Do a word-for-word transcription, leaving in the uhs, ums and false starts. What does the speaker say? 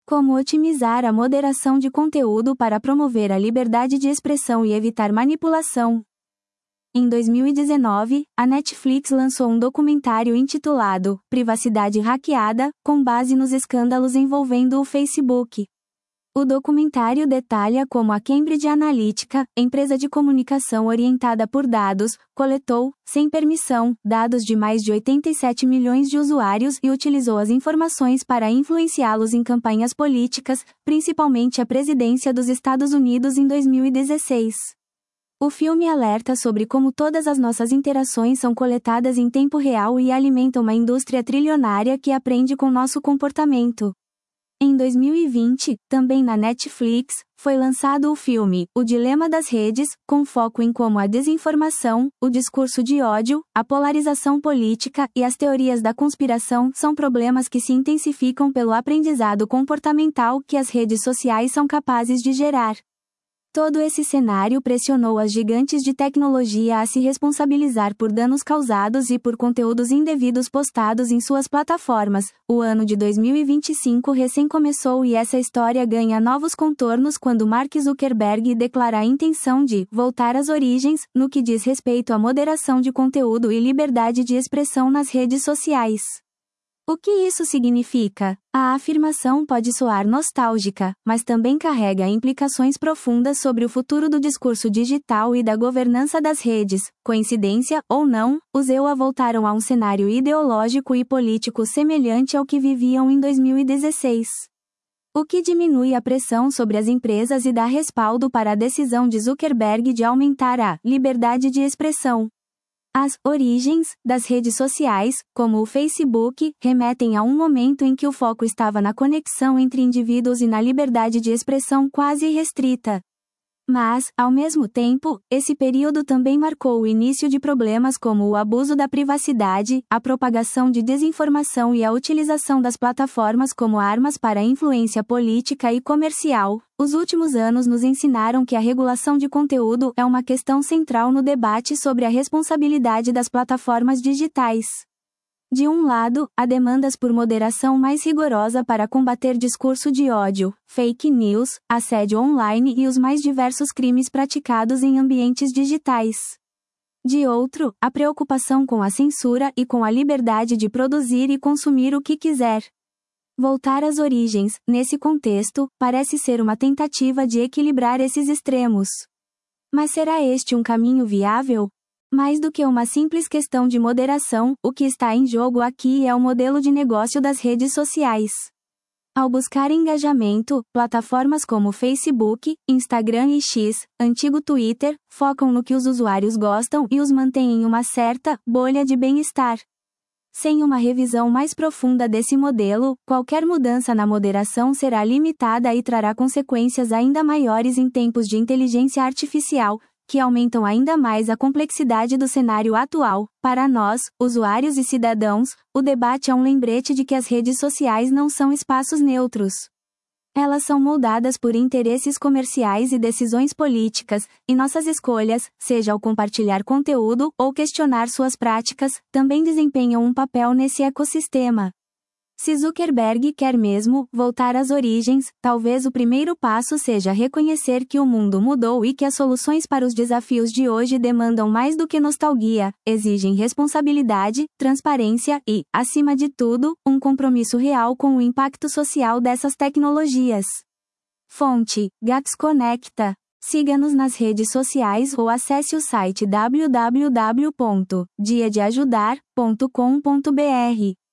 Como otimizar a moderação de conteúdo para promover a liberdade de expressão e evitar manipulação. Em dois mil e dezenove, a Netflix lançou um documentário intitulado Privacidade Hackeada, com base nos escândalos envolvendo o Facebook. O documentário detalha como a Cambridge Analytica, empresa de comunicação orientada por dados, coletou, sem permissão, dados de mais de oitenta e sete milhões de usuários e utilizou as informações para influenciá-los em campanhas políticas, principalmente a presidência dos Estados Unidos em dois mil e dezesseis. O filme alerta sobre como todas as nossas interações são coletadas em tempo real e alimentam uma indústria trilionária que aprende com nosso comportamento. Em dois mil e vinte, também na Netflix, foi lançado o filme O Dilema das Redes, com foco em como a desinformação, o discurso de ódio, a polarização política e as teorias da conspiração são problemas que se intensificam pelo aprendizado comportamental que as redes sociais são capazes de gerar. Todo esse cenário pressionou as gigantes de tecnologia a se responsabilizar por danos causados e por conteúdos indevidos postados em suas plataformas. O ano de dois mil e vinte e cinco recém começou e essa história ganha novos contornos quando Mark Zuckerberg declara a intenção de voltar às origens, no que diz respeito à moderação de conteúdo e liberdade de expressão nas redes sociais. O que isso significa? A afirmação pode soar nostálgica, mas também carrega implicações profundas sobre o futuro do discurso digital e da governança das redes. Coincidência, ou não, os E U A voltaram a um cenário ideológico e político semelhante ao que viviam em dois mil e dezesseis. O que diminui a pressão sobre as empresas e dá respaldo para a decisão de Zuckerberg de aumentar a liberdade de expressão. As origens das redes sociais, como o Facebook, remetem a um momento em que o foco estava na conexão entre indivíduos e na liberdade de expressão quase restrita. Mas, ao mesmo tempo, esse período também marcou o início de problemas como o abuso da privacidade, a propagação de desinformação e a utilização das plataformas como armas para influência política e comercial. Os últimos anos nos ensinaram que a regulação de conteúdo é uma questão central no debate sobre a responsabilidade das plataformas digitais. De um lado, há demandas por moderação mais rigorosa para combater discurso de ódio, fake news, assédio online e os mais diversos crimes praticados em ambientes digitais. De outro, a preocupação com a censura e com a liberdade de produzir e consumir o que quiser. Voltar às origens, nesse contexto, parece ser uma tentativa de equilibrar esses extremos. Mas será este um caminho viável? Mais do que uma simples questão de moderação, o que está em jogo aqui é o modelo de negócio das redes sociais. Ao buscar engajamento, plataformas como Facebook, Instagram e X, antigo Twitter, focam no que os usuários gostam e os mantêm em uma certa bolha de bem-estar. Sem uma revisão mais profunda desse modelo, qualquer mudança na moderação será limitada e trará consequências ainda maiores em tempos de inteligência artificial, que aumentam ainda mais a complexidade do cenário atual. Para nós, usuários e cidadãos, o debate é um lembrete de que as redes sociais não são espaços neutros. Elas são moldadas por interesses comerciais e decisões políticas, e nossas escolhas, seja ao compartilhar conteúdo ou questionar suas práticas, também desempenham um papel nesse ecossistema. Se Zuckerberg quer mesmo voltar às origens, talvez o primeiro passo seja reconhecer que o mundo mudou e que as soluções para os desafios de hoje demandam mais do que nostalgia, exigem responsabilidade, transparência e, acima de tudo, um compromisso real com o impacto social dessas tecnologias. Fonte: GatsConecta. Siga-nos nas redes sociais ou acesse o site w w w ponto dia de ajudar ponto com ponto b r.